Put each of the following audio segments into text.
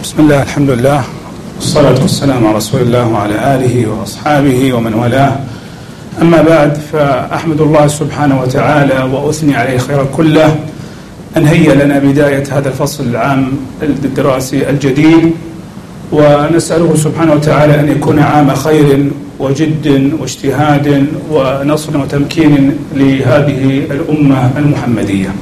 بسم الله، الحمد لله، والصلاة والسلام على رسول الله وعلى آله وأصحابه ومن والاه. أما بعد، فأحمد الله سبحانه وتعالى وأثني عليه خير كله أن هيأ لنا بداية هذا الفصل العام الدراسي الجديد، ونسأله سبحانه وتعالى أن يكون عام خير وجد واجتهاد ونصر وتمكين لهذه الأمة المحمدية.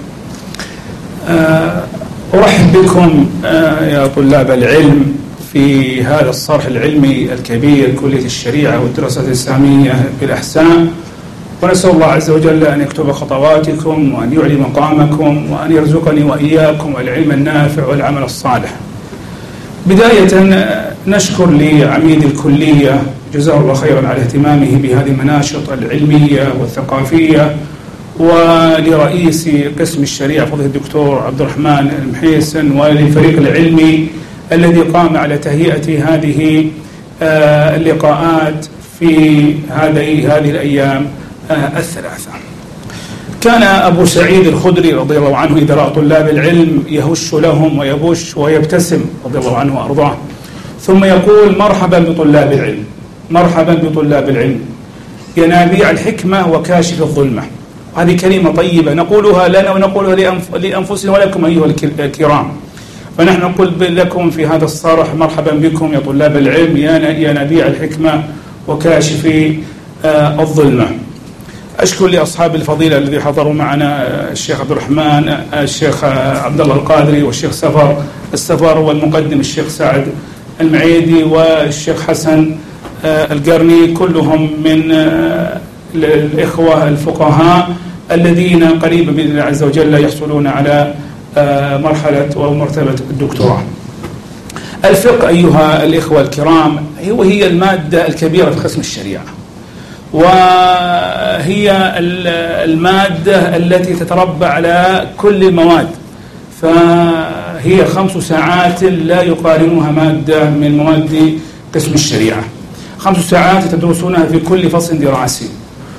أرحب بكم يا طلاب العلم في هذا الصرح العلمي الكبير، كلية الشريعة والدراسات الإسلامية بالأحسان، ونسأل الله عز وجل أن يكتب خطواتكم وأن يعلي مقامكم وأن يرزقني وإياكم العلم النافع والعمل الصالح. بداية نشكر لعميد الكلية جزاه الله خيرا على اهتمامه بهذه المناشط العلمية والثقافية، ولرئيس قسم الشريعة فضيلة الدكتور عبد الرحمن المحيسن، وللفريق العلمي الذي قام على تهيئة هذه اللقاءات في هذه الأيام الثلاثة. كان أبو سعيد الخدري رضي الله عنه إذا رأى طلاب العلم يهش لهم ويبش ويبتسم رضي الله عنه وأرضاه، ثم يقول: مرحبا بطلاب العلم، مرحبا بطلاب العلم، ينابيع الحكمة وكاشف الظلمة. هذه كلمة طيبة نقولها لنا ونقولها لأنفسنا ولكم أيها الكرام. فنحن نقول لكم في هذا الصرح: مرحبا بكم يا طلاب العلم، يا نبيع الحكمة وكاشف الظلمة. أشكر لأصحاب الفضيلة الذي حضروا معنا، الشيخ عبد الرحمن، الشيخ عبد الله القادري، والشيخ السفر، والمقدم الشيخ سعد المعيدي، والشيخ حسن القرني، كلهم من الإخوة الفقهاء الذين قريبا بإذن الله عز وجل يحصلون على مرحلة ومرتبة الدكتوراه. الفقه أيها الإخوة الكرام هي المادة الكبيرة في قسم الشريعة، وهي المادة التي تتربى على كل المواد، فهي 5 ساعات لا يقارنها مادة من مواد قسم الشريعة. 5 ساعات تدرسونها في كل فصل دراسي،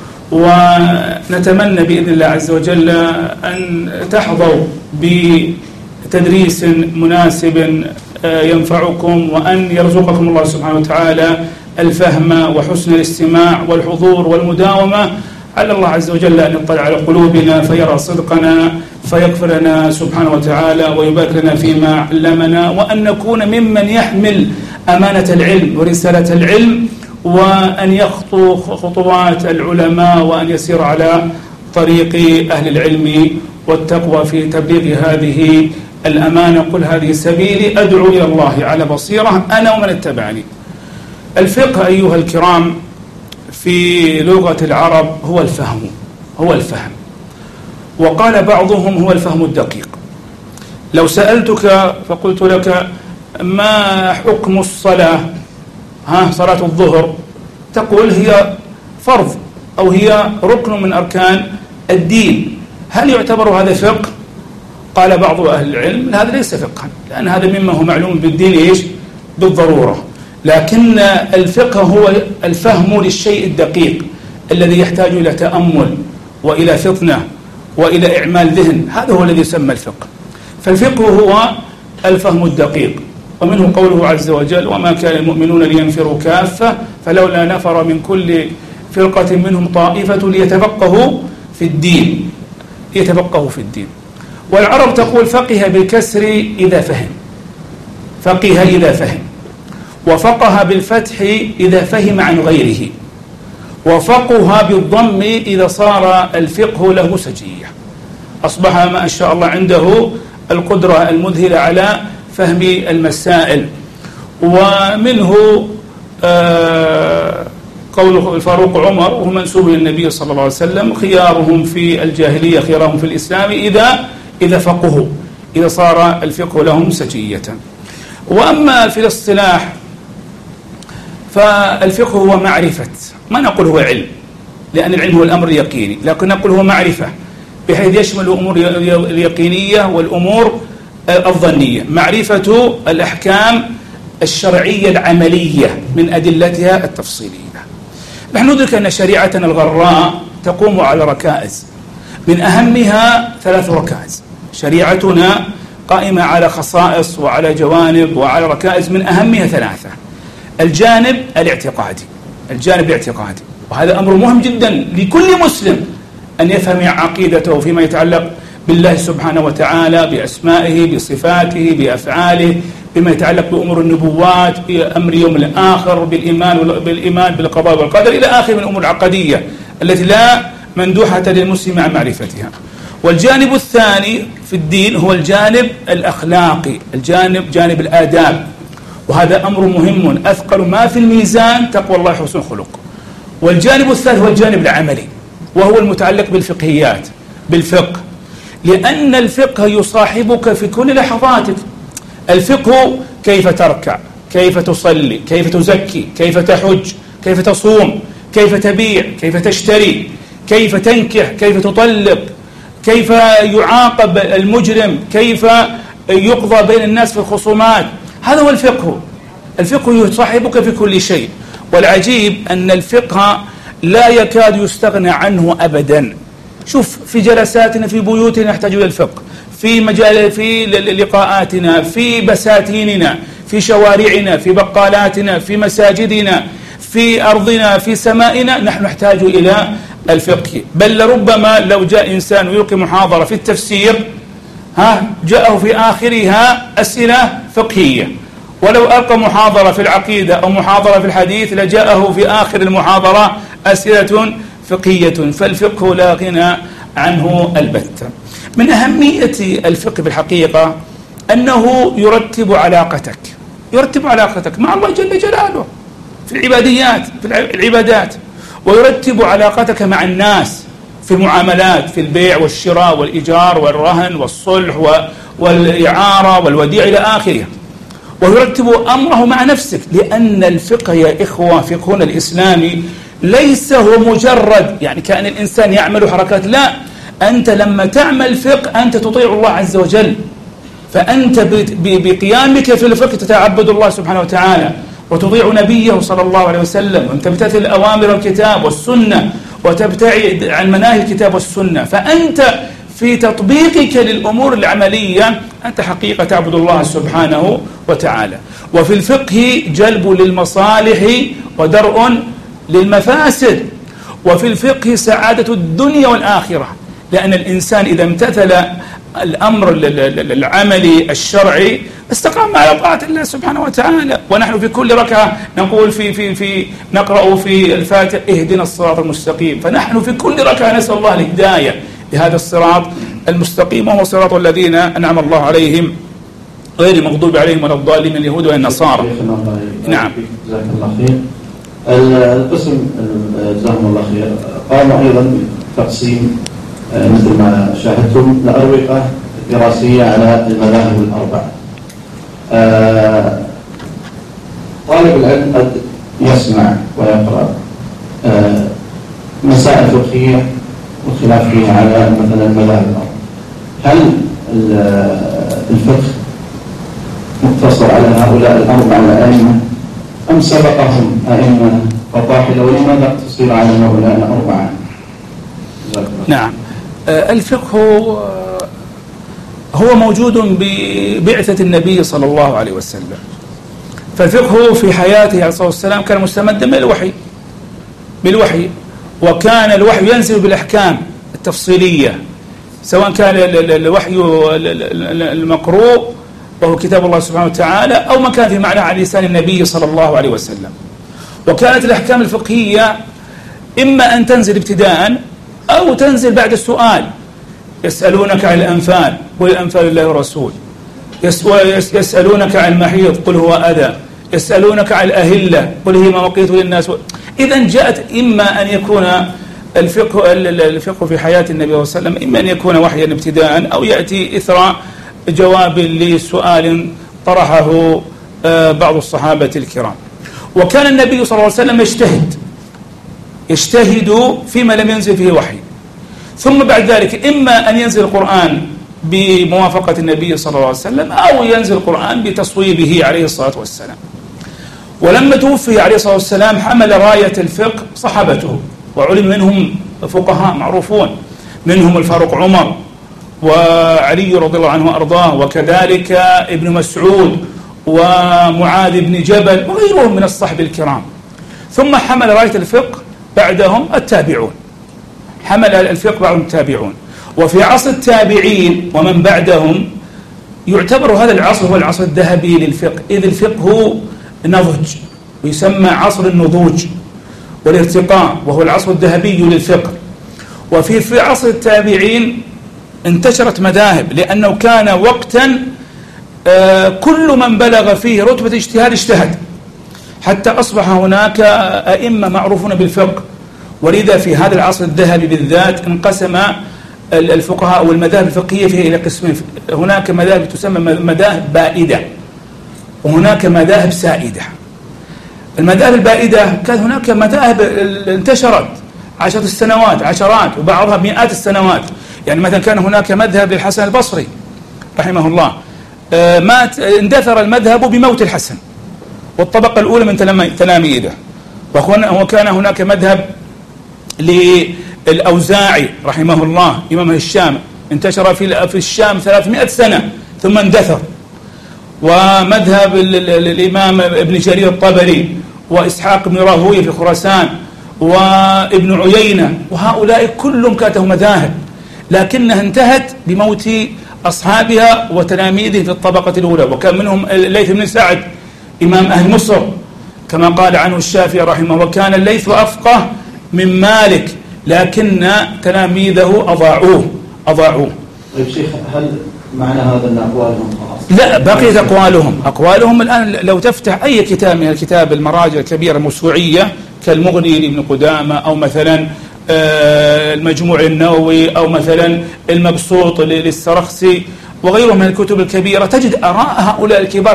ونتمنى بإذن الله عز وجل أن تحظوا بتدريس مناسب ينفعكم، وأن يرزقكم الله سبحانه وتعالى الفهم وحسن الاستماع والحضور والمداومة. على الله عز وجل أن يطلع على قلوبنا فيرى صدقنا فيغفر لنا سبحانه وتعالى ويبارك لنا فيما علمنا، وأن نكون ممن يحمل أمانة العلم ورسالة العلم، وأن يخطو خطوات العلماء، وأن يسير على طريق أهل العلم والتقوى في تبليغ هذه الأمانة. قل هذه سبيلي أدعو إلى الله على بصيرة أنا ومن اتبعني. الفقه أيها الكرام في لغة العرب هو الفهم، وقال بعضهم هو الفهم الدقيق. لو سألتك فقلت لك: ما حكم الصلاة؟ صلاة الظهر، تقول هي فرض أو هي ركن من أركان الدين. هل يعتبر هذا فقه؟ قال بعض أهل العلم: هذا ليس فقها، لأن هذا مما هو معلوم بالدين بالضرورة. لكن الفقه هو الفهم للشيء الدقيق الذي يحتاج إلى تأمل وإلى فطنة وإلى إعمال ذهن، هذا هو الذي يسمى الفقه. فالفقه هو الفهم الدقيق، ومنه قوله عز وجل: وما كان المؤمنون لينفروا كافة فلولا نفر من كل فرقة منهم طائفة ليتفقهوا في الدين. والعرب تقول: فقه بالكسر إذا فهم، فقه إذا فهم، وفقه بالفتح إذا فهم عن غيره، وفقه بالضم إذا صار الفقه له سجية، أصبح ما شاء الله عنده القدرة المذهلة على فهم المسائل. ومنه قوله الفاروق عمر وهو منسوب للنبي صلى الله عليه وسلم: خيارهم في الجاهلية خيارهم في الإسلام إذا فقهوا، إذا صار الفقه لهم سجية. وأما في الاصطلاح فالفقه هو معرفة، ما نقول هو علم، لأن العلم هو الأمر اليقيني، لكن نقول هو معرفة بحيث يشمل الأمور اليقينية والأمور الظنية. معرفة الأحكام الشرعية العملية من أدلتها التفصيلية. نحن ندرك أن شريعتنا الغراء تقوم على ركائز، من أهمها 3 ركائز. شريعتنا قائمة على خصائص وعلى جوانب وعلى ركائز، من أهمها 3. الجانب الاعتقادي، وهذا أمر مهم جدا لكل مسلم أن يفهم عقيدته فيما يتعلق بالله سبحانه وتعالى، بأسمائه، بصفاته، بأفعاله، بما يتعلق بأمور النبوات، بأمر يوم الآخر، بالإيمان بالقضاء والقدر إلى آخر من الأمور العقدية التي لا مندوحة للمسلم عن معرفتها. والجانب الثاني في الدين هو الجانب الأخلاقي، جانب الآداب، وهذا أمر مهم أثقل ما في الميزان تقوى الله وحسن الخلق. والجانب الثالث هو الجانب العملي، وهو المتعلق بالفقهيات، بالفقه، لأن الفقه يصاحبك في كل لحظاتك. الفقه كيف تركع، كيف تصلي، كيف تزكي، كيف تحج، كيف تصوم، كيف تبيع، كيف تشتري، كيف تنكح، كيف تطلق، كيف يعاقب المجرم، كيف يقضى بين الناس في الخصومات. هذا هو الفقه. الفقه يصاحبك في كل شيء. والعجيب أن الفقه لا يكاد يستغنى عنه أبدا. شوف في جلساتنا في بيوتنا نحتاج إلى الفقه، في لقاءاتنا، في بساتيننا، في شوارعنا، في بقالاتنا، في مساجدنا، في أرضنا، في سمائنا، نحن نحتاج إلى الفقه. بل لربما لو جاء إنسان ويلقي محاضرة في التفسير جاءه في آخرها أسئلة فقهية، ولو ألقى محاضرة في العقيدة أو محاضرة في الحديث لجاءه في آخر المحاضرة أسئلة فقهية. فالفقه لا غنى عنه البتة. من أهمية الفقه بالحقيقة أنه يرتب علاقتك مع الله جل جلاله في العبادات، ويرتب علاقتك مع الناس في المعاملات، في البيع والشراء والإيجار والرهن والصلح والإعارة والوديعة إلى آخره، ويرتب أمره مع نفسك. لأن الفقه يا إخوة، فقهنا الإسلامي ليس هو مجرد يعني كأن الإنسان يعمل حركات، لا، أنت لما تعمل فقه أنت تطيع الله عز وجل، فأنت بقيامك في الفقه تتعبد الله سبحانه وتعالى، وتطيع نبيه صلى الله عليه وسلم، وتمتثل أوامر الكتاب والسنة، وتبتعد عن مناهي الكتاب والسنة. فأنت في تطبيقك للأمور العملية أنت حقيقة تعبد الله سبحانه وتعالى. وفي الفقه جلب للمصالح ودرء للمفاسد، وفي الفقه سعادة الدنيا والآخرة، لأن الإنسان إذا امتثل الأمر العملي الشرعي استقام على طاعة الله سبحانه وتعالى. ونحن في كل ركعة نقول نقرأ في الفاتحة اهدنا الصراط المستقيم، فنحن في كل ركعة نسأل الله الهداية لهذا الصراط المستقيم، وهو صراط الذين أنعم الله عليهم غير المغضوب عليهم ولا الضالين من اليهود والنصارى. نعم. جزاك الله خير. القسم جزاهم الله خير قاموا أيضا بتقسيم مثل ما شاهدتم الأروقة الدراسية على المذاهب الأربع. طالب العلم قد يسمع ويقرأ مسائل فقهية والخلاف فيها على مثلا المذاهب الأربع. هل الفقه مقتصر على هؤلاء الأربع الأئمة أم سبقهم أئمة فطاحلة، ولماذا تصير على هؤلاء الأربعة؟ نعم. الفقه هو موجود ببعثة النبي صلى الله عليه وسلم، فالفقه في حياته عليه الصلاة والسلام كان مستمدا من بالوحي، وكان الوحي ينزل بالأحكام التفصيلية، سواء كان الوحي المقروء وهو كتاب الله سبحانه وتعالى، أو ما كان في معنى على لسان النبي صلى الله عليه وسلم. وكانت الأحكام الفقهية إما أن تنزل ابتداء أو تنزل بعد السؤال. يسألونك عن الأنفال قل الأنفال لله ورسول، يسألونك عن المحيض قل هو أذى، يسألونك عن الأهلة قل هي مواقيت للناس. إذن جاءت إما أن يكون الفقه في حياة النبي صلى الله عليه وسلم إما أن يكون وحيا ابتداء، أو يأتي إثر جواب لسؤال طرحه بعض الصحابة الكرام. وكان النبي صلى الله عليه وسلم يجتهد فيما لم ينزل فيه وحي، ثم بعد ذلك إما أن ينزل القرآن بموافقة النبي صلى الله عليه وسلم، أو ينزل القرآن بتصويبه عليه الصلاة والسلام. ولما توفي عليه الصلاة والسلام حمل راية الفقه صحابته، وعلم منهم فقهاء معروفون، منهم الفاروق عمر، وعلي رضي الله عنه وأرضاه، وكذلك ابن مسعود ومعاذ بن جبل وغيرهم من الصحب الكرام. ثم حمل راية الفقه بعدهم التابعون، حمل الفقه بعدهم التابعون. وفي عصر التابعين ومن بعدهم يعتبر هذا العصر هو العصر الذهبي للفقه، إذ الفقه نضج ويسمى عصر النضوج والارتقاء، وهو العصر الذهبي للفقه. وفي عصر التابعين انتشرت مذاهب، لأنه كان وقتا كل من بلغ فيه رتبة اجتهاد اجتهد، حتى أصبح هناك أئمة معروفون بالفقه. ولذا في هذا العصر الذهبي بالذات انقسم الفقهاء والمذاهب الفقهية فيه إلى قسمين، هناك مذاهب تسمى مذاهب بائدة وهناك مذاهب سائدة. المذاهب البائدة كان هناك مذاهب انتشرت عشرات السنوات، عشرات وبعضها مئات السنوات. يعني مثلا كان هناك مذهب للحسن البصري رحمه الله، اندثر المذهب بموت الحسن والطبقة الأولى من تلاميذه. وكان هناك مذهب للأوزاعي رحمه الله إمام الشام، انتشر في الشام 300 سنة ثم اندثر. ومذهب الإمام ابن جرير الطبري وإسحاق بن راهويه في خراسان وابن عيينة، وهؤلاء كلهم كانت لهم مذاهب، لكنها انتهت بموت أصحابها وتلاميذه في الطبقة الأولى. وكان منهم الليث بن سعد إمام أهل مصر كما قال عنه الشافعي رحمه الله، وكان الليث أفقه من مالك لكن تلاميذه أضاعوه. طيب شيخ، هل معنى هذا أن أقوالهم خلاص؟ لا، بقيت أقوالهم الآن لو تفتح أي كتاب من الكتاب المراجع الكبيرة الموسوعية كالمغني لابن قدامة، أو مثلا المجموع النووي، أو مثلا المبسوط للسرخسي وغيره من الكتب الكبيرة، تجد آراء هؤلاء الكبار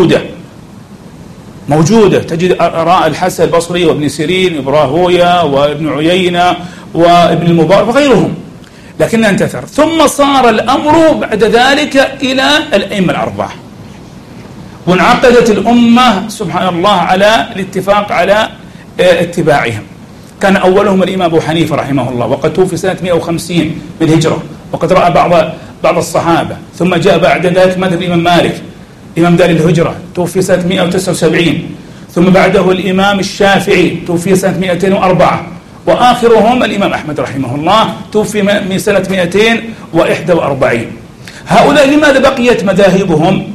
موجودة. تجد آراء الحسن البصري وابن سيرين وابن راهويه وابن عيينة وابن المبارك وغيرهم، لكنها انتثر. ثم صار الأمر بعد ذلك إلى الأئمة الأربعة، وانعقدت الأمة سبحان الله على الاتفاق على اتباعهم. كان أولهم الإمام أبو حنيفة رحمه الله، وقد توفي سنة 150 بالهجرة، وقد رأى بعض الصحابة. ثم جاء بعد ذلك مذهب الإمام مالك إمام دار الهجرة، توفي سنة 179. ثم بعده الإمام الشافعي، توفي سنة 204. وآخرهم الإمام أحمد رحمه الله، توفي من سنة 241. هؤلاء لماذا بقيت مذاهبهم؟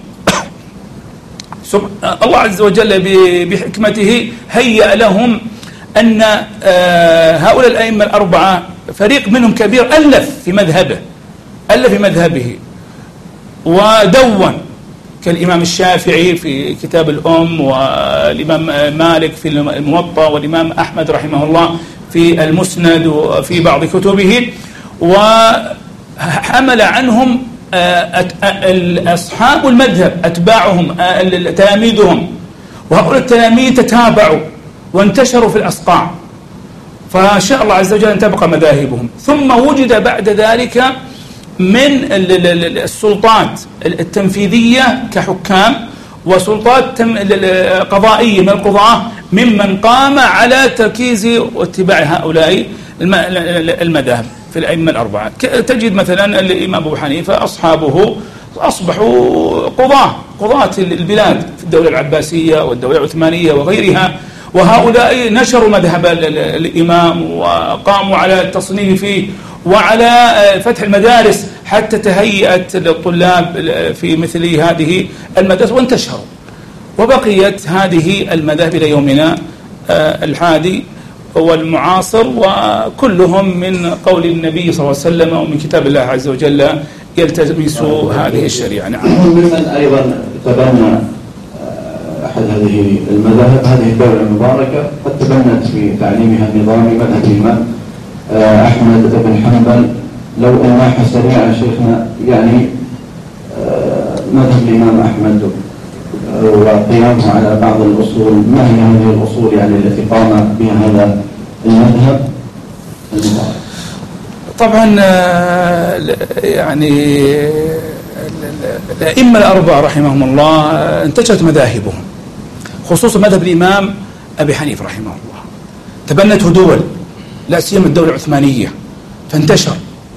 الله عز وجل بحكمته هيأ لهم أن هؤلاء الأئمة الأربعة فريق منهم كبير ألف في مذهبه ودون، كالإمام الشافعي في كتاب الأم، والإمام مالك في الموطأ، والإمام أحمد رحمه الله في المسند وفي بعض كتبه. وحمل عنهم أصحاب المذهب أتباعهم تلاميذهم، وهؤلاء التلاميذ تتابعوا وانتشروا في الأصقاع، فشاء الله عز وجل أن تبقى مذاهبهم. ثم وجد بعد ذلك من السلطات التنفيذية كحكام، وسلطات قضائية من القضاة، ممن قام على تركيز واتباع هؤلاء المذاهب في الأئمة الأربعة. تجد مثلا الإمام أبو حنيفة أصحابه أصبحوا قضاة البلاد في الدولة العباسية والدولة العثمانية وغيرها، وهؤلاء نشروا مذهب الإمام وقاموا على التصنيف فيه وعلى فتح المدارس حتى تهيأت الطلاب في مثل هذه المدارس وانتشروا. وبقيت هذه المذاهب إلى يومنا الحادي والمعاصر، وكلهم من قول النبي صلى الله عليه وسلم ومن كتاب الله عز وجل يلتمسوا هذه الشريعة. نعم. ممن أيضا تبنى أحد هذه المذاهب هذه الدولة المباركة، قد تبنت في تعليمها النظامي مذهب الإمام أحمد بن حنبل. لو أناح سريعا شيخنا، يعني مذهب الإمام أحمد وقيامه على بعض الأصول، ما هي هذه الأصول يعني التي قام بها هذا المذهب المبارك؟ طبعا يعني الأئمة الأربعة رحمهم الله انتشرت مذاهبهم، خصوصا مذهب الإمام أبي حنيفة رحمه الله تبنته دول، لا سيما الدولة العثمانية، فانتشر.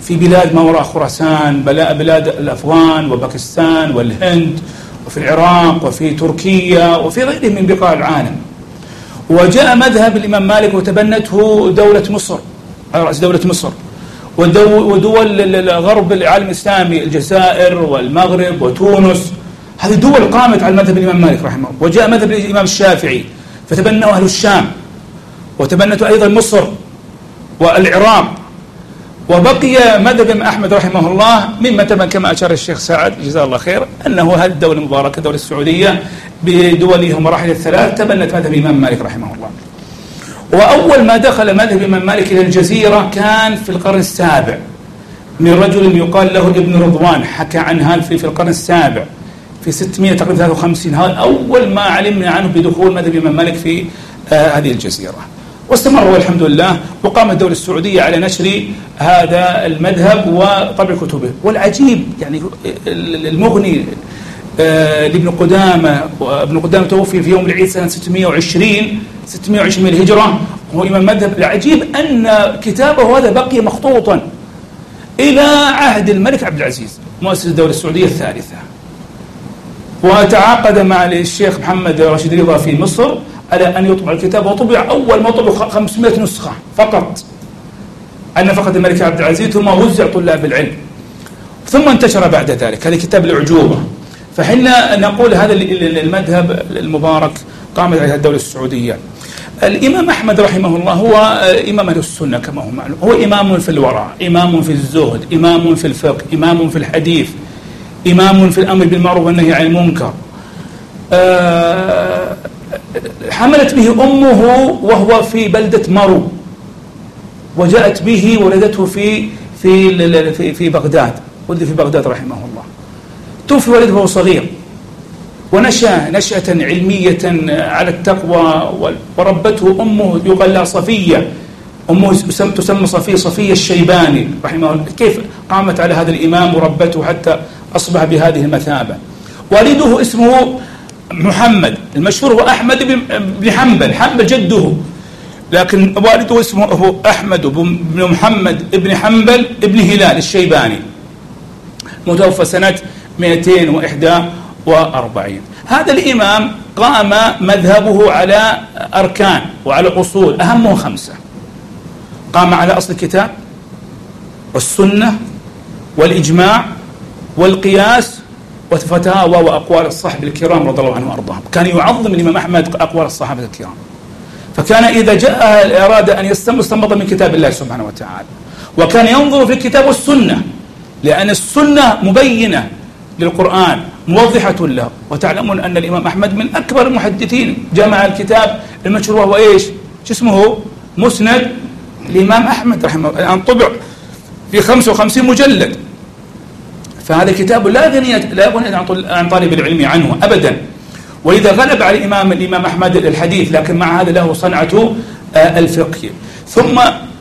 في بلاد ما وراء خراسان، بلاد الأفغان وباكستان والهند وفي العراق وفي تركيا وفي غيرهم من بقاع العالم. وجاء مذهب الإمام مالك وتبنته دولة مصر على رأس دولة مصر ودول الغرب العالم الإسلامي، الجزائر والمغرب وتونس. هذه دول قامت على مذهب الإمام مالك رحمه الله. وجاء مذهب الإمام الشافعي فتبنوا أهل الشام، وتبنته أيضا مصر والعراق. وبقي مذهب الإمام أحمد رحمه الله مما تبن كما أشار الشيخ سعد جزاه الله خير أنه هذه الدولة المباركة الدولة السعودية بدولها مراحل الثلاث تبنت مذهب الإمام مالك رحمه الله. وأول ما دخل مذهب الإمام مالك إلى الجزيرة كان في القرن السابع من رجل يقال له ابن رضوان، حكى عن هذا في القرن السابع في 653. هذا أول ما علمنا عنه بدخول مذهب الإمام مالك في هذه الجزيرة. واستمر والحمد لله، وقامت الدولة السعودية على نشر هذا المذهب وطبع كتبه. والعجيب يعني المغني لابن قدامة، وابن قدامة توفي في يوم العيد سنة 620 من الهجرة، هو إمام مذهب. العجيب أن كتابه هذا بقي مخطوطا إلى عهد الملك عبد العزيز مؤسس الدولة السعودية الثالثة، وتعاقد مع الشيخ محمد رشيد رضا في مصر على أن يطبع الكتاب، وطبع أول ما طبع 500 نسخة فقط عن نفقة الملك عبد العزيز، ثم وزع طلاب العلم، ثم انتشر بعد ذلك. هذا كتاب الأعجوبة. فحنا نقول هذا المذهب المبارك قامت عليها الدولة السعودية. الإمام أحمد رحمه الله هو إمام أهل السنة كما هو معلوم، هو إمام في الورع، إمام في الزهد، إمام في الفقه، إمام في الحديث، إمام في الأمر بالمعروف والنهي عن المنكر. حملت به أمه وهو في بلدة مرو، وجاءت به ولدته في بغداد، ولد في بغداد رحمه الله. توفي والده وهو صغير، ونشأ نشأة علمية على التقوى، وربته أمه يقال لها صفية، أمه تسمى صفية الشيباني رحمه الله. كيف قامت على هذا الإمام وربته حتى أصبح بهذه المثابة. والده اسمه محمد، المشهور هو أحمد بن حنبل جده، لكن والده اسمه أحمد بن محمد بن حنبل بن هلال الشيباني، متوفى سنة 241. هذا الإمام قام مذهبه على أركان وعلى أصول أهمهم 5. قام على أصل الكتاب والسنة والإجماع والقياس وفتاوى وأقوال الصحابة الكرام رضي الله عنهم وأرضاهم. كان يعظم الإمام أحمد أقوال الصحابة الكرام، فكان إذا جاء أراد أن استنبط من كتاب الله سبحانه وتعالى، وكان ينظر في الكتاب والسنة، لأن السنة مبينة للقرآن موضحة له. وتعلمون أن الإمام أحمد من أكبر المحدثين، جمع الكتاب المشهور وهو إيش؟ اسمه مسند الإمام أحمد رحمه الله، الآن طبع في 55 مجلد. فهذا كتاب لا غني عن طالب العلم عنه أبدا. وإذا غلب على الإمام أحمد الحديث، لكن مع هذا له صنعة الفقه. ثم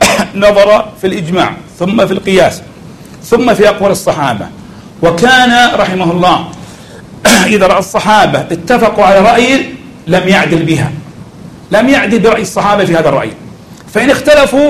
نظر في الإجماع، ثم في القياس، ثم في أقوال الصحابة. وكان رحمه الله إذا رأى الصحابة اتفقوا على رأي لم يعدل بها، لم يعدل برأي الصحابة في هذا الرأي. فإن اختلفوا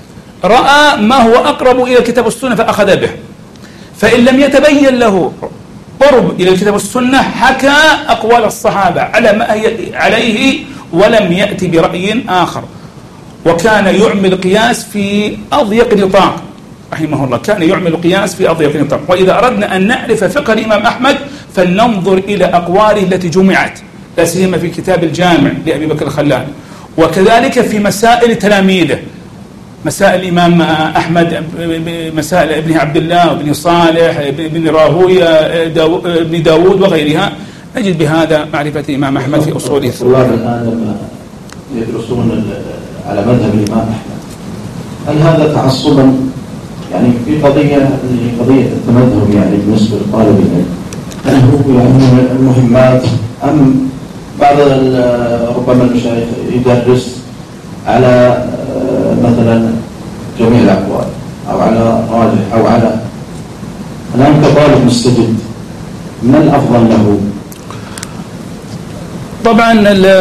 رأى ما هو أقرب إلى الكتاب والسنة فأخذ به، فإن لم يتبين له قرب إلى الكتاب والسنة حكى أقوال الصحابة على ما هي عليه ولم يأتي برأي آخر. وكان يعمل قياس في أضيق نطاق رحمه الله، كان يعمل قياس في أضيق نطاق. وإذا أردنا أن نعرف فقه الإمام أحمد فلننظر إلى أقواله التي جمعت، لا سيما في كتاب الجامع لأبي بكر الخلال، وكذلك في مسائل تلاميذه، مسائل الإمام أحمد، مسائل ابن عبد الله وابن صالح ابن راهويه ابن داود وغيرها، نجد بهذا معرفة الإمام أحمد في أصوله. الطلاب الآن لما يدرسون على مذهب الإمام أحمد، هل هذا تعصبا يعني في قضية التمذهب يعني بالنسبة لطالب العلم؟ هل هو يعني من المهمات، أم بعض ربما المشايخ يدرس على مثلا جميع الأقوال أو على راجح أو على الآن كطالب مستجد، من الأفضل له؟ طبعا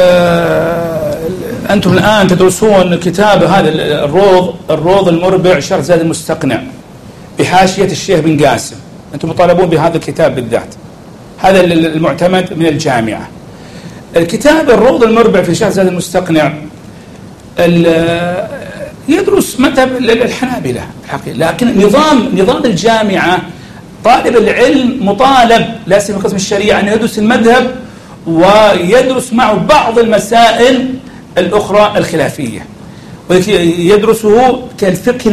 أنتم الآن تدرسون كتاب هذا الروض المربع شرح زاد المستقنع بحاشية الشيخ بن قاسم. أنتم مطالبون بهذا الكتاب بالذات، هذا المعتمد من الجامعة. الكتاب الروض المربع في شرح زاد المستقنع يدرس مذهب الحنابلة الحقيقة، لكن نظام الجامعة طالب العلم مطالب لا سيما قسم الشريعة أن يدرس المذهب ويدرس معه بعض المسائل الأخرى الخلافية، ويدرسه كالفقه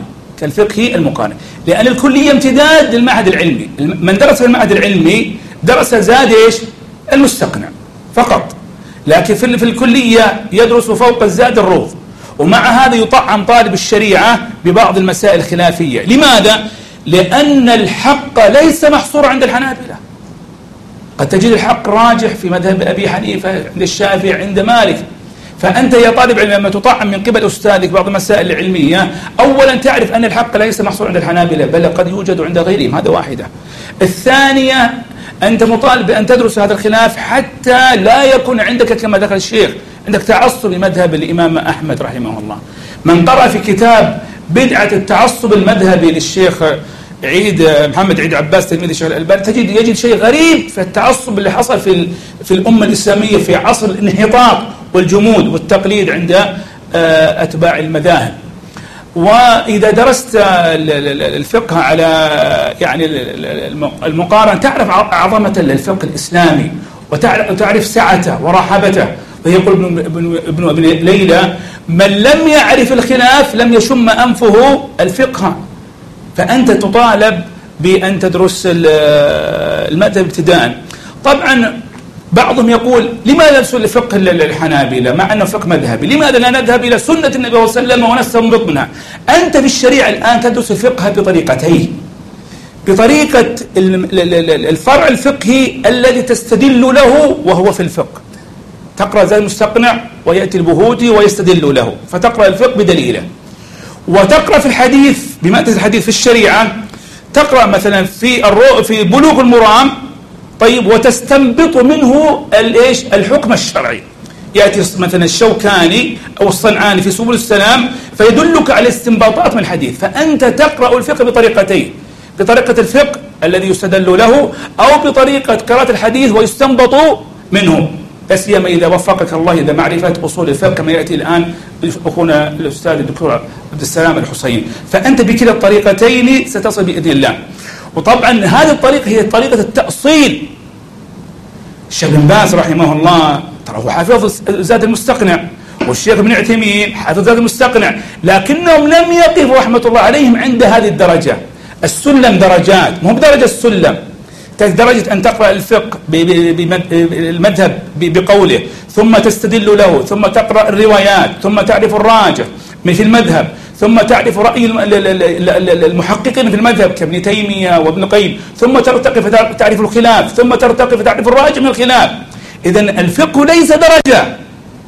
المقارن، لأن الكلية امتداد للمعهد العلمي. من درس في المعهد العلمي درس زاد المستقنع فقط، لكن في الكلية يدرس فوق الزاد الروض، ومع هذا يطعم طالب الشريعة ببعض المسائل الخلافية. لماذا؟ لأن الحق ليس محصورا عند الحنابلة، قد تجد الحق راجح في مذهب أبي حنيفة، عند الشافعي، عند مالك. فأنت يا طالب علم لما تطعم من قبل أستاذك بعض المسائل العلمية، أولا تعرف أن الحق ليس محصور عند الحنابلة، بل قد يوجد عند غيرهم، هذا واحدة. الثانية، أنت مطالب بأن تدرس هذا الخلاف حتى لا يكون عندك كما ذكر الشيخ عندك تعصب لمذهب الإمام أحمد رحمه الله. من قرأ في كتاب بدعة التعصب المذهبي للشيخ محمد عيد عباس تلميذ الشيخ الألباني يجد شيء غريب في التعصب اللي حصل في الأمة الإسلامية في عصر الانحطاط والجمود والتقليد عند أتباع المذاهب. وإذا درست الفقه على يعني المقارنة تعرف عظمة الفقه الإسلامي وتعرف سعته ورحبته. ويقول ابن ليلى: من لم يعرف الخلاف لم يشم أنفه الفقه. فأنت تطالب بأن تدرس المذهب ابتداء. طبعا بعضهم يقول: لماذا ندرس الفقه الحنابلة مع أنه فقه مذهبي؟ لماذا لا نذهب إلى سنة النبي صلى الله عليه وسلم ونستنبط منها؟ أنت في الشريعة الآن تدرس الفقه بطريقتين: بطريقة الفرع الفقهي الذي تستدل له وهو في الفقه، تقرأ زاد المستقنع ويأتي البهوتي ويستدل له، فتقرأ الفقه بدليله. وتقرأ في الحديث بمادة الحديث في الشريعة، تقرأ مثلا في بلوغ المرام، طيب، وتستنبط منه الحكم الشرعي. يأتي مثلا الشوكاني أو الصنعاني في سبل السلام فيدلك على استنباطات من الحديث. فأنت تقرأ الفقه بطريقتين: بطريقة الفقه الذي يستدل له، أو بطريقة قراءة الحديث ويستنبط منه، لا سيما إذا وفقك الله إذا معرفة أصول الفقه كما يأتي الآن أخونا الأستاذ الدكتور عبد السلام الحسين. فأنت بكلا الطريقتين ستصل بإذن الله. وطبعا هذه الطريقة هي طريقة التأصيل. الشيخ بن باز رحمه الله ترى هو حافظ زاد المستقنع، والشيخ ابن عثيمين حافظ زاد المستقنع، لكنهم لم يقفوا رحمة الله عليهم عند هذه الدرجة. السلم درجات، مو بدرجة السلم، درجة أن تقرأ الفقه بالمذهب بقوله، ثم تستدل له، ثم تقرأ الروايات، ثم تعرف الراجح في المذهب، ثم تعرف رأي المحققين في المذهب كابن تيمية وابن قيم، ثم ترتقي فتعرف الخلاف، ثم ترتقي فتعرف الراجح من الخلاف. إذن الفقه ليس درجة،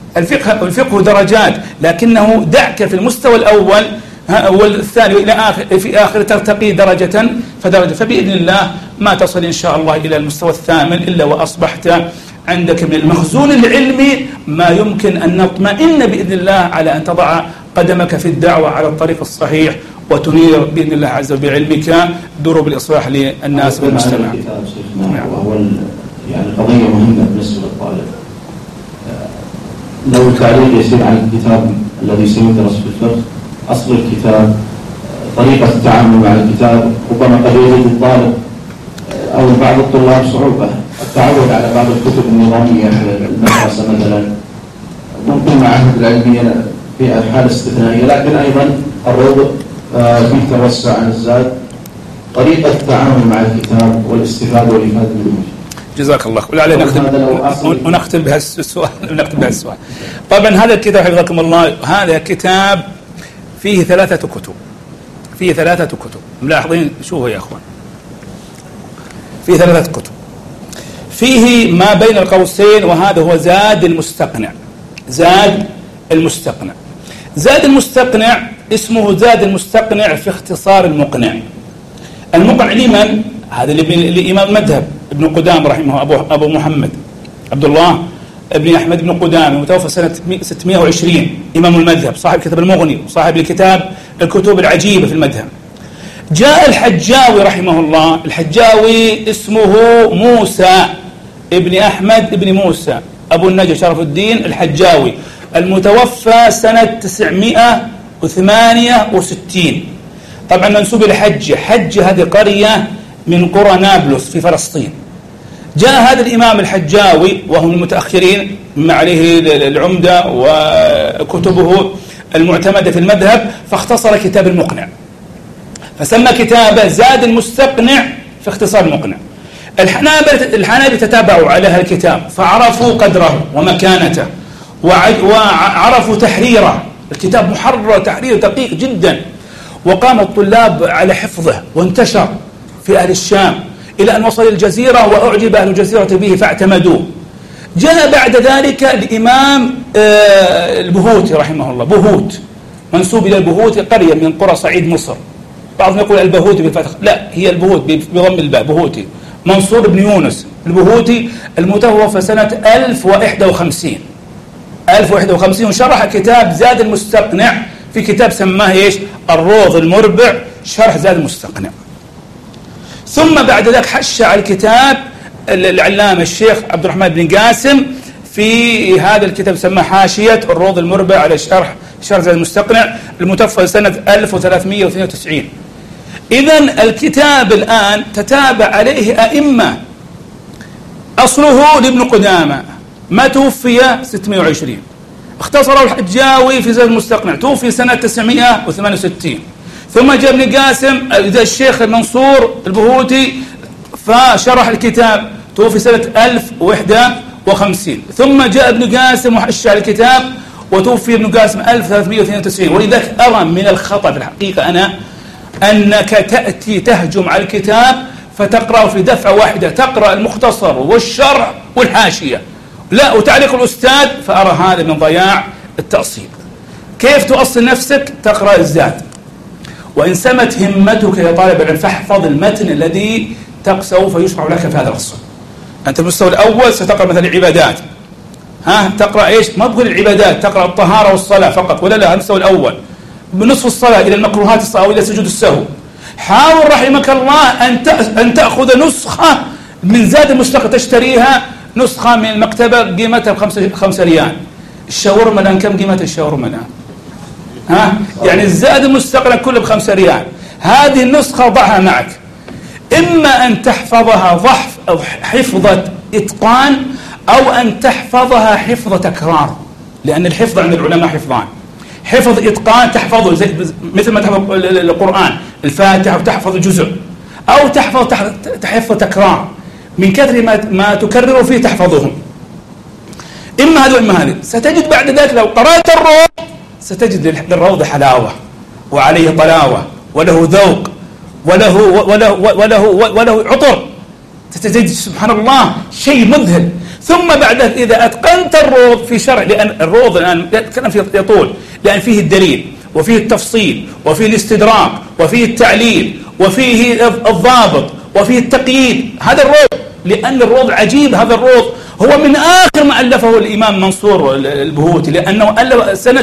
الفقه درجات، لكنه دعك في المستوى الأول والثاني إلى في آخر ترتقي درجة فدرجة. فبإذن الله ما تصل إن شاء الله إلى المستوى الثامن إلا وأصبحت عندك من المخزون العلمي ما يمكن أن نطمئن بإذن الله على أن تضع قدمك في الدعوة على الطريق الصحيح، وتنير بإذن الله عز وجل بعلمك دروب الإصلاح للناس والمجتمع. وهو يعني قضية مهمة بالنسبة للطالب. لو تعليق يصير عن الكتاب الذي سيدرس في الفقه، أصل الكتاب، طريقة التعامل مع الكتاب. ربما قد يجد الطالب أو بعض الطلاب صعوبة التعود على بعض الكتب النظامية في المدرسة مثلا، ممكن معاهد العلمية في حالة استثنائية، لكن أيضا الروض فيه توسع عن الزاد. طريقة التعامل مع الكتاب والاستفادة والإفادة منه. جزاك الله. ولعل ونختم بهذا السؤال. طبعا هذا الكتاب حفظكم الله، هذا كتاب فيه ثلاثة كتب. ملاحظين؟ شوفوا يا أخوان، فيه 3 كتب. فيه ما بين القوسين، وهذا هو زاد المستقنع. زاد المستقنع اسمه زاد المستقنع في اختصار المقنع. المقنع لمن؟ هذا لإمام المذهب ابن قدام رحمه، أبو محمد عبد الله ابن أحمد بن قدام، متوفى سنة 620، إمام المذهب، صاحب كتاب المغني وصاحب الكتاب الكتب العجيبة في المذهب. جاء الحجاوي رحمه الله، الحجاوي اسمه موسى ابن أحمد ابن موسى أبو النجا شرف الدين الحجاوي، المتوفى سنة 968. طبعا منسوب الحج، حج هذه قرية من قرى نابلس في فلسطين. جاء هذا الإمام الحجاوي وهم المتأخرين مما عليه العمدة وكتبه المعتمدة في المذهب، فاختصر كتاب المقنع، فسمى كتابه زاد المستقنع في اختصار المقنع. الحنابلة تتابعوا على هذا الكتاب فعرفوا قدره ومكانته وعرفوا تحريره، الكتاب محرر تحرير دقيق جدا، وقام الطلاب على حفظه وانتشر في أهل الشام إلى أن وصل الجزيرة وأعجب أهل الجزيرة به فاعتمدوه. جاء بعد ذلك الإمام البهوتي رحمه الله، بهوت منسوب إلى البهوتي، قرية من قرى صعيد مصر، بعضهم يقول البهوتي بالفتح، لا هي البهوت بضم الباء، بهوتي. منصور بن يونس البهوتي المتوفى سنة 1051 وشرح كتاب زاد المستقنع في كتاب سماه ايش؟ الروض المربع شرح زاد المستقنع. ثم بعد ذلك حش على الكتاب العلامة الشيخ عبد الرحمن بن قاسم في هذا الكتاب سماه حاشية الروض المربع على شرح زاد المستقنع، المتوفى سنة 1392. إذن الكتاب الآن تتابع عليه أئمة، أصله لابن قدامة ما توفي 620، اختصره الحجاوي في زاد المستقنع توفي سنة 968. ثم جاء ابن قاسم الشيخ المنصور البهوتي فشرح الكتاب توفي سنة 1051. ثم جاء ابن قاسم وحش على الكتاب وتوفي ابن قاسم 1392. ولذلك أرى من الخطأ في الحقيقة أنا أنك تأتي تهجم على الكتاب فتقرأ في دفعة واحدة، تقرأ المختصر والشرح والحاشية لا وتعليق الأستاذ، فأرى هذا من ضياع التأصيل. كيف تؤصل نفسك؟ تقرأ الزاد، وإن سمت همتك يا طالب العلم فاحفظ المتن الذي سوف يشرع لك في هذا الأصل. أنت المستوى الأول ستقرأ مثلا العبادات، تقرأ إيش؟ ما بقول العبادات، تقرأ الطهارة والصلاة فقط ولا لا، المستوى الأول بنصف الصلاة إلى المكروهات أو إلى سجود السهو. حاول رحمك الله أن تأخذ نسخة من زاد المستقنع تشتريها، نسخة من المكتبة قيمتها 5 ريال. الشاورما الآن كم قيمة الشاورما الآن؟ يعني الزاد المستقنع كله ب5 ريال. هذه النسخة ضعها معك، إما أن تحفظها حفظة إتقان أو أن تحفظها حفظ تكرار، لأن الحفظ عند العلماء حفظان، حفظ إتقان تحفظه مثل ما تحفظ القرآن الفاتحة وتحفظ جزء، أو تحفظ تكرار من كثر ما تكرر فيه تحفظهم. إما هذا وإما هذا. ستجد بعد ذلك لو قرأت الروض ستجد للروض حلاوة وعليه طلاوة وله ذوق وله عطر، ستجد سبحان الله شيء مذهل. ثم بعد ذلك إذا أتقنت الروض في شرع، لأن الروض الآن الكلام فيه يطول، لأن فيه الدليل وفيه التفصيل وفيه الاستدراك وفيه التعليل وفيه الضابط وفيه التقييد. هذا الروض، لأن الروض عجيب. هذا الروض هو من آخر ما ألفه الإمام منصور البهوتي، لأنه ألف سنة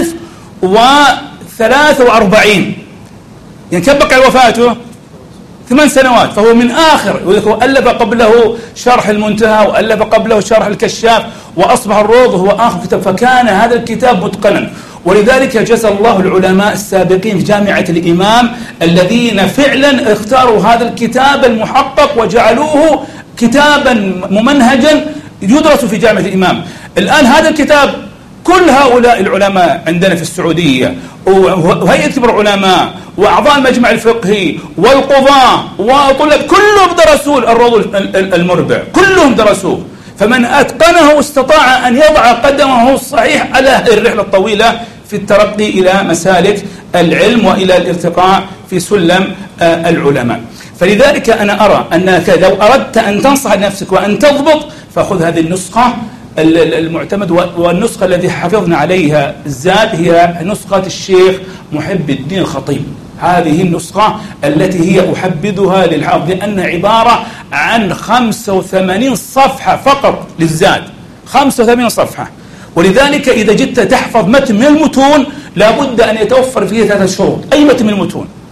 1043، يعني كم بقى وفاته 8 سنوات، فهو من آخر. وألف قبله شرح المنتهى وألف قبله شرح الكشاف، وأصبح الروض هو آخر كتاب، فكان هذا الكتاب متقنا. ولذلك جزى الله العلماء السابقين في جامعة الإمام الذين فعلا اختاروا هذا الكتاب المحقق وجعلوه كتابا ممنهجا يدرس في جامعة الإمام. الآن هذا الكتاب كل هؤلاء العلماء عندنا في السعودية وهيئة كبار العلماء وأعضاء المجمع الفقهي والقضاة وطلاب كلهم درسوا الروض المربع، كلهم درسوه. فمن أتقنه استطاع أن يضع قدمه الصحيح على الرحلة الطويلة في الترقي إلى مسالك العلم وإلى الارتقاء في سلم العلماء. فلذلك أنا أرى أنك لو أردت أن تنصح نفسك وأن تضبط فخذ هذه النسخة المعتمد. والنسخة التي حفظنا عليها الزاد هي نسخة الشيخ محب الدين الخطيب. هذه النسخة التي هي أحبذها للحافظ، لأنها عبارة عن 85 صفحة فقط للزاد، 85 صفحة. ولذلك إذا جئت تحفظ متن من المتون لابد أن يتوفر فيه 3 شروط. أي متن من المتون؟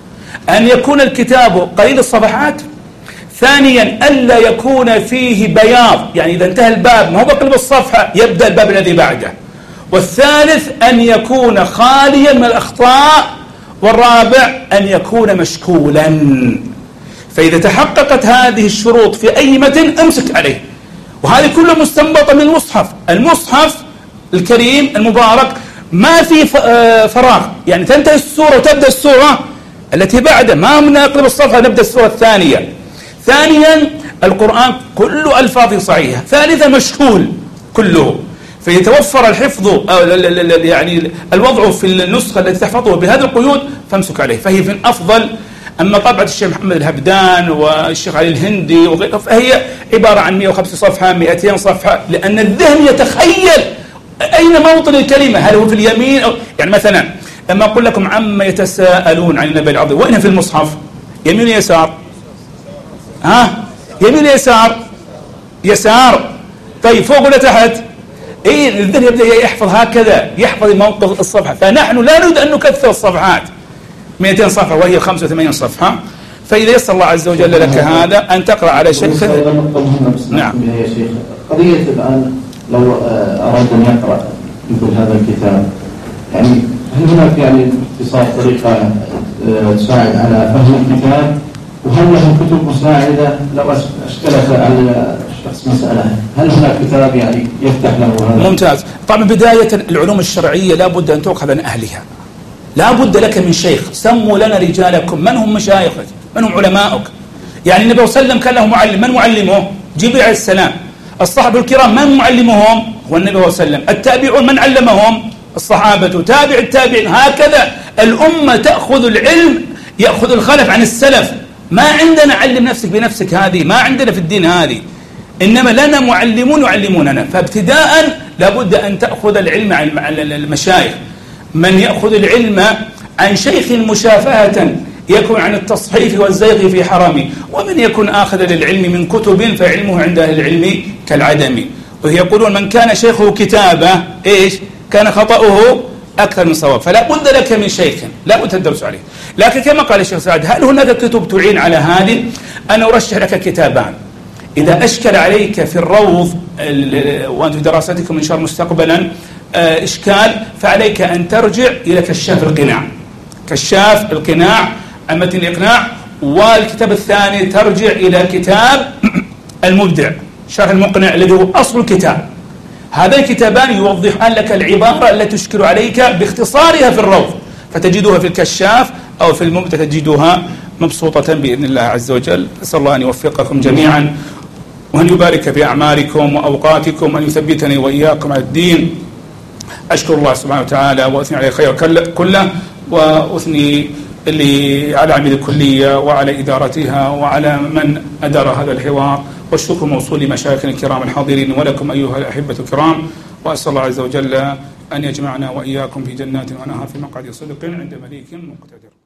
أن يكون الكتاب قليل الصفحات. ثانيا ألا يكون فيه بياض، يعني إذا انتهى الباب ما هو بقلب الصفحة يبدأ الباب الذي بعده. والثالث أن يكون خاليا من الأخطاء. والرابع أن يكون مشكولا. فإذا تحققت هذه الشروط في أي متن امسك عليه. وهذه كلها مستنبطة من المصحف. المصحف الكريم المبارك ما في فراغ، يعني تنتهي السورة وتبدأ السورة التي بعدها، ما من نقلب الصفحة نبدأ السورة الثانية. ثانيا القرآن كله ألفاظ صحيحة. ثالثا مشكول كله، فيتوفر الحفظ يعني الوضع في النسخة التي تحفظه بهذه القيود فامسك عليه، فهي من أفضل. أما طبعة الشيخ محمد الهبدان والشيخ علي الهندي وغيره فهي عبارة عن 105 صفحة 200 صفحة، لأن الذهن يتخيل أين موطن الكلمة، هل هو في اليمين أو يعني مثلا لما أقول لكم عما يتساءلون عن النبأ العظيم، وين في المصحف؟ يمين يسار؟ يمين يسار؟ يسار. طيب فوق ولا تحت؟ الذهن يبدأ يحفظ هكذا، يحفظ موقع الصفحة. فنحن لا نريد أن نكثر الصفحات 200 صفحة وهي 85 صفحة. فإذا يسر الله عز وجل لك هذا أن تقرأ على شيخ. نعم يا شيخ، قضية الآن لو أراد أن يقرأ مثل هذا الكتاب، يعني هل هناك يعني اختصار طريقة تساعد على فهم الكتاب؟ وهل له كتب مساعدة لو أشكلت على الشخص مسألة؟ هل هناك كتاب يعني يفتح له هذا؟ ممتاز. طبعا بداية العلوم الشرعية لا بد أن تؤخذ من أهلها، لا بد لك من شيخ. سموا لنا رجالكم، من هم مشايخك؟ من هم علماؤك؟ يعني النبي صلى الله عليه وسلم كان له معلم، من معلمه؟ جبريل عليه السلام. الصحابة الكرام من معلمهم؟ هو النبي صلى الله عليه وسلم. التابعون من علمهم؟ الصحابة. تابع التابعين. هكذا الأمة تأخذ العلم، يأخذ الخلف عن السلف. ما عندنا علم نفسك بنفسك، هذه ما عندنا في الدين هذه، إنما لنا معلمون يعلموننا. فابتداء لابد أن تأخذ العلم عن المشايخ. من يأخذ العلم عن شيخ مشافهة يكون عن التصحيف والزيغ في حرمه، ومن يكون آخذ للعلم من كتب فعلمه عند أهل العلم كالعدم. ويقولون من كان شيخه كتابة كان خطأه أكثر من صواب. فلا بد لك من شيخ، لا بد تدرس عليه. لكن كما قال الشيخ سعد، هل هناك كتب تعين على هذه؟ أنا أرشح لك كتابان. إذا أشكل عليك في الروض وأنت في دراستكم إن شاء الله مستقبلا إشكال، فعليك أن ترجع إلى كشاف القناع. كشاف القناع متن الإقناع. والكتاب الثاني ترجع إلى كتاب المبدع شرح المقنع الذي هو أصل الكتاب. هذين الكتابان يوضحان لك العبارة التي تشكل عليك باختصارها في الروض، فتجدها في الكشاف أو في المبدع تجدها مبسوطة بإذن الله عز وجل. أسأل الله أن يوفقكم جميعا وأن يبارك في أعماركم وأوقاتكم وأن يثبتني وإياكم على الدين. أشكر الله سبحانه وتعالى وأثني عليه الخير كله، وأثني على عميد الكلية وعلى إدارتها وعلى من أدار هذا الحوار، والشكر موصول لمشايخنا الكرام الحاضرين ولكم أيها الأحبة الكرام. وأسأل الله عز وجل أن يجمعنا وإياكم في جنات ونهر في مقعد صدق عند مليك مقتدر.